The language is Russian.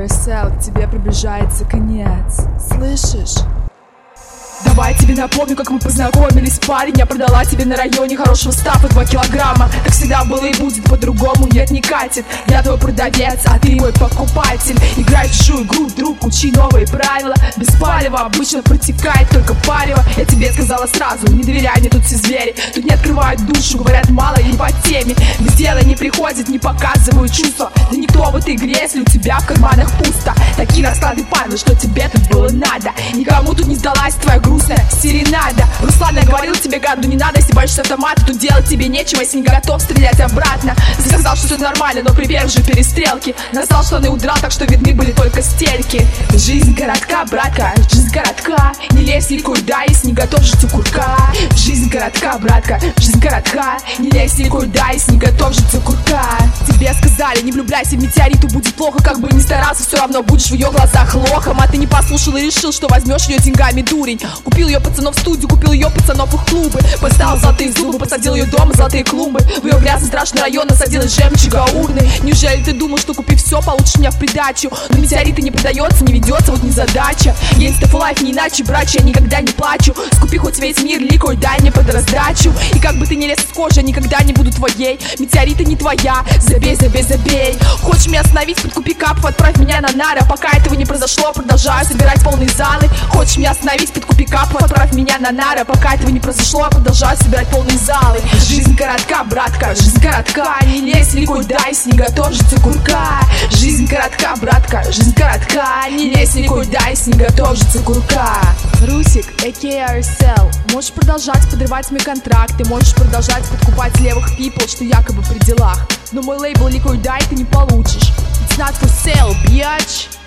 KRSL, к тебе приближается конец. Слышишь? Давай тебе напомню, как мы познакомились, парень. Я продала тебе на районе хорошего стафа 2 килограмма. Так всегда было и будет, по-другому нет, не катит. Я твой продавец, а ты мой покупатель. Играй в чужую игру, друг, учи новые правила. Без палева обычно протекает только палево. Я тебе сказала сразу, не доверяй мне, тут все звери. Тут не открывают душу, говорят мало и по теме. Без дела не приходят, не показывают чувства. Да никто в этой игре, если у тебя в карманах пусто. Такие расклады падают, что тебе тут было надо. Никому тут не сдалась твоя грустная серенада. Руслан, я говорил тебе, гаду, не надо, если боишься автомата, тут делать тебе нечего, если не готов стрелять обратно. Ты сказал, что все нормально, но при первой же перестрелке настал, что он и удрал, так что видны были только стельки. Жизнь коротка, братка, жизнь коротка. Не лезь никуда, если не готов жить у курка. Жизнь коротка, братка, жизнь коротка. Не лезь никуда, если не готов жить у курка. Тебе сказали, не влюбляйся в метеориту, будет плохо. Как бы ни старался, все равно будешь в ее глазах лохом. А ты не послушал и решил, что возьмешь ее деньгами, дурень. Купил ее пацанов в студию, купил ее пацанов в их клубы. Поставил золотые зубы, посадил ее дома, золотые клумбы. В ее грязный страшный район насадил из жемчуга урны. Неужели ты думал, что купив все, получишь меня в придачу? Но метеориты не продается, не ведется, вот незадача. Я инстафлайф не иначе, братья, я никогда не плачу. Скупи хоть весь мир, ликой, дай мне под раздачу. И как бы ты не лез в кожу, я никогда не буду твоей. Метеориты не твоя, забей, забей, забей. Хочешь меня остановить, подкупи капов, отправь меня на нары. А пока этого не произошло, продолжаю собирать полные залы. Хочешь меня остановить, подкупи капов, отправь меня на нары. Пока этого не произошло, я продолжаю собирать полные залы. Жизнь коротка, братка, жизнь коротка. Не лезь никуда, если не готов жить у курка. Жизнь коротка, братка, жизнь коротка. Не лезь никуда, если не готов жить у курка. Русик, KRSL, можешь продолжать подрывать мои контракты, можешь продолжать подкупать левых people, что якобы при делах. Но мой лейбл Liquid Die ты не получишь. It's not for sale, bitch.